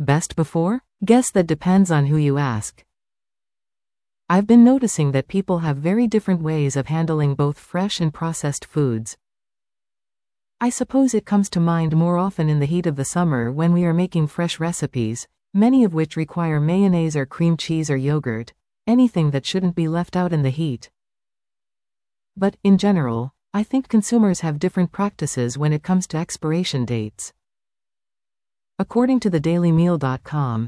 Best before? Guess that depends on who you ask. I've been noticing that people have very different ways of handling both fresh and processed foods. I suppose it comes to mind more often in the heat of the summer when we are making fresh recipes, many of which require mayonnaise or cream cheese or yogurt, anything that shouldn't be left out in the heat. But, in general, I think consumers have different practices when it comes to expiration dates. According to thedailymeal.com,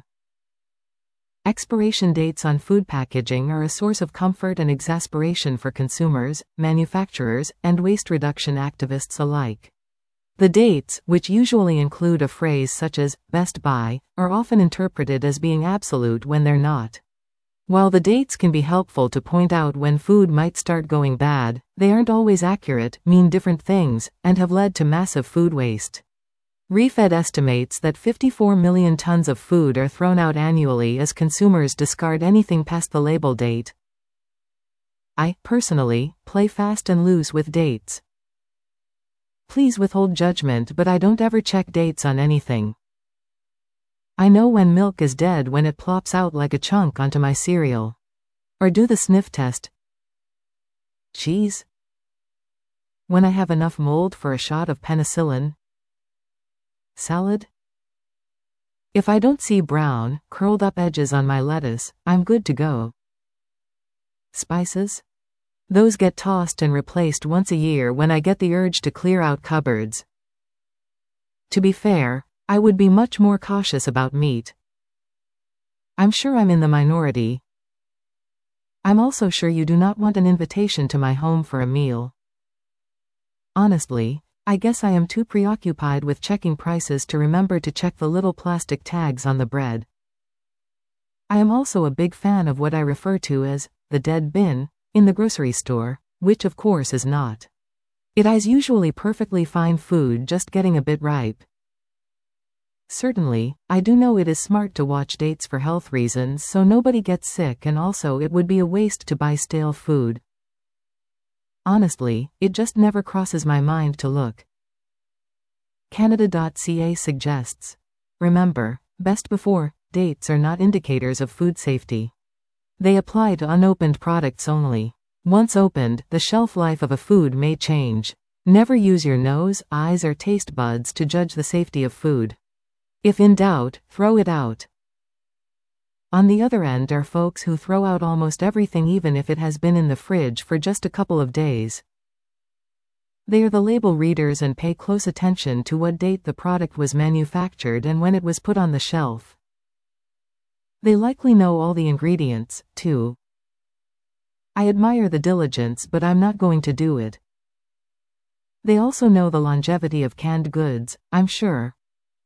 expiration dates on food packaging are a source of comfort and exasperation for consumers, manufacturers, and waste reduction activists alike. The dates, which usually include a phrase such as, best by, are often interpreted as being absolute when they're not. While the dates can be helpful to point out when food might start going bad, they aren't always accurate, mean different things, and have led to massive food waste. ReFed estimates that 54 million tons of food are thrown out annually as consumers discard anything past the label date. I, personally, play fast and loose with dates. Please withhold judgment, but I don't ever check dates on anything. I know when milk is dead when it plops out like a chunk onto my cereal. Or do the sniff test. Cheese? When I have enough mold for a shot of penicillin. Salad? If I don't see brown, curled up edges on my lettuce, I'm good to go. Spices? Those get tossed and replaced once a year when I get the urge to clear out cupboards. To be fair, I would be much more cautious about meat. I'm sure I'm in the minority. I'm also sure you do not want an invitation to my home for a meal. Honestly, I guess I am too preoccupied with checking prices to remember to check the little plastic tags on the bread. I am also a big fan of what I refer to as the dead bin in the grocery store, which of course is not. It is usually perfectly fine food just getting a bit ripe. Certainly, I do know it is smart to watch dates for health reasons so nobody gets sick, and also it would be a waste to buy stale food. Honestly, it just never crosses my mind to look. Canada.ca suggests, remember, best before dates are not indicators of food safety. They apply to unopened products only. Once opened, the shelf life of a food may change. Never use your nose, eyes, or taste buds to judge the safety of food. If in doubt, throw it out. On the other end are folks who throw out almost everything even if it has been in the fridge for just a couple of days. They are the label readers and pay close attention to what date the product was manufactured and when it was put on the shelf. They likely know all the ingredients, too. I admire the diligence, but I'm not going to do it. They also know the longevity of canned goods, I'm sure.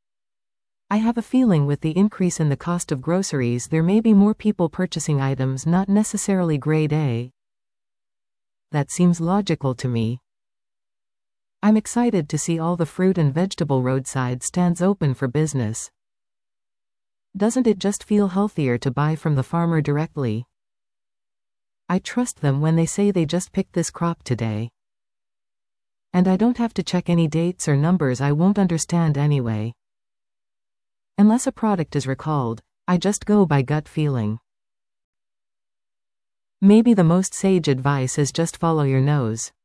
I have a feeling with the increase in the cost of groceries there may be more people purchasing items not necessarily grade A. That seems logical to me. I'm excited to see all the fruit and vegetable roadside stands open for business. Doesn't it just feel healthier to buy from the farmer directly? I trust them when they say they just picked this crop today. And I don't have to check any dates or numbers I won't understand anyway. Unless a product is recalled, I just go by gut feeling. Maybe the most sage advice is just follow your nose.